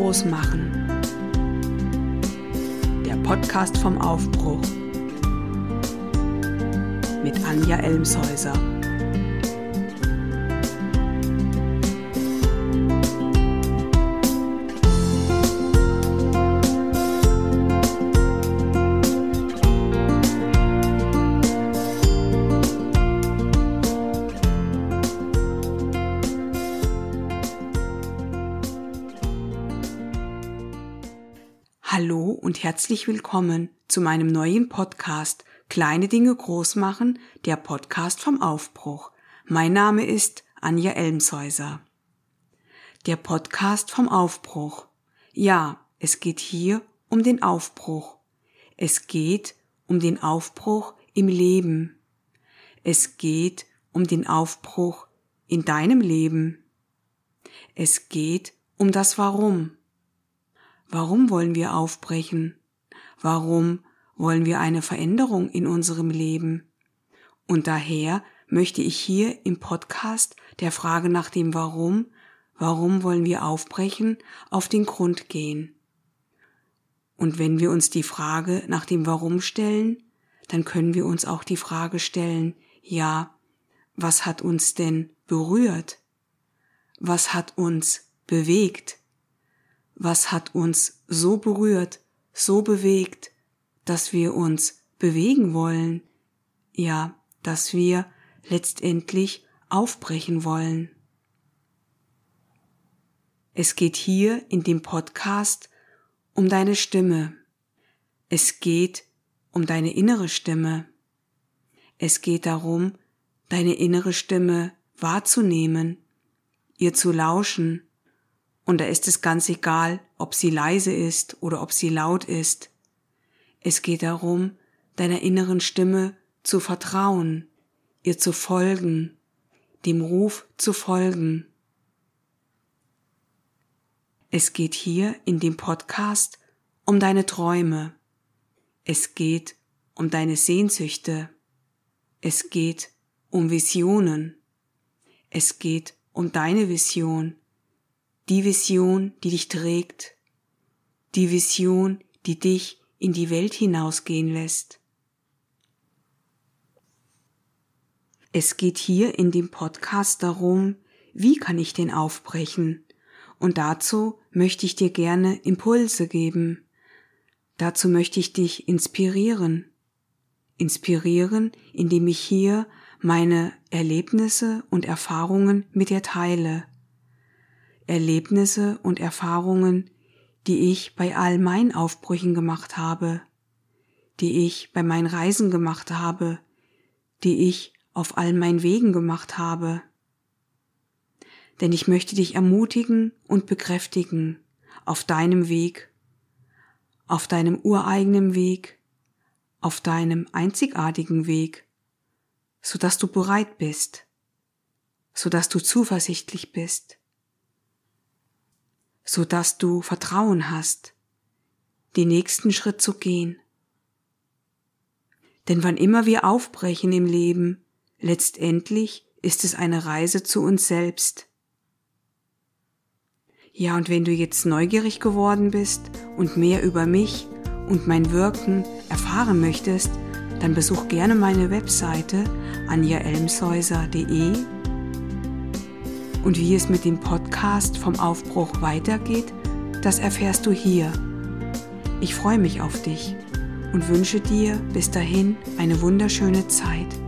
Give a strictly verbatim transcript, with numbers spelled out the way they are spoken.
groß machen. Der Podcast vom Aufbruch mit Anja Elmshäuser. Hallo und herzlich willkommen zu meinem neuen Podcast Kleine Dinge groß machen, der Podcast vom Aufbruch. Mein Name ist Anja Elmshäuser. Der Podcast vom Aufbruch. Ja, es geht hier um den Aufbruch. Es geht um den Aufbruch im Leben. Es geht um den Aufbruch in deinem Leben. Es geht um das Warum. Warum wollen wir aufbrechen? Warum wollen wir eine Veränderung in unserem Leben? Und daher möchte ich hier im Podcast der Frage nach dem Warum, warum wollen wir aufbrechen, auf den Grund gehen. Und wenn wir uns die Frage nach dem Warum stellen, dann können wir uns auch die Frage stellen, ja, was hat uns denn berührt? Was hat uns bewegt? Was hat uns so berührt, so bewegt, dass wir uns bewegen wollen? Ja, dass wir letztendlich aufbrechen wollen. Es geht hier in dem Podcast um deine Stimme. Es geht um deine innere Stimme. Es geht darum, deine innere Stimme wahrzunehmen, ihr zu lauschen. Und da ist es ganz egal, ob sie leise ist oder ob sie laut ist. Es geht darum, deiner inneren Stimme zu vertrauen, ihr zu folgen, dem Ruf zu folgen. Es geht hier in dem Podcast um deine Träume. Es geht um deine Sehnsüchte. Es geht um Visionen. Es geht um deine Vision. Die Vision, die dich trägt, die Vision, die dich in die Welt hinausgehen lässt. Es geht hier in dem Podcast darum, wie kann ich denn aufbrechen? Und dazu möchte ich dir gerne Impulse geben. Dazu möchte ich dich inspirieren. Inspirieren, indem ich hier meine Erlebnisse und Erfahrungen mit dir teile. Erlebnisse und Erfahrungen, die ich bei all meinen Aufbrüchen gemacht habe, die ich bei meinen Reisen gemacht habe, die ich auf all meinen Wegen gemacht habe. Denn ich möchte dich ermutigen und bekräftigen auf deinem Weg, auf deinem ureigenen Weg, auf deinem einzigartigen Weg, sodass du bereit bist, sodass du zuversichtlich bist, so dass du Vertrauen hast, den nächsten Schritt zu gehen. Denn wann immer wir aufbrechen im Leben, letztendlich ist es eine Reise zu uns selbst. Ja, und wenn du jetzt neugierig geworden bist und mehr über mich und mein Wirken erfahren möchtest, dann besuch gerne meine Webseite anja elmshäuser punkt de. Und wie es mit dem Podcast vom Aufbruch weitergeht, das erfährst du hier. Ich freue mich auf dich und wünsche dir bis dahin eine wunderschöne Zeit.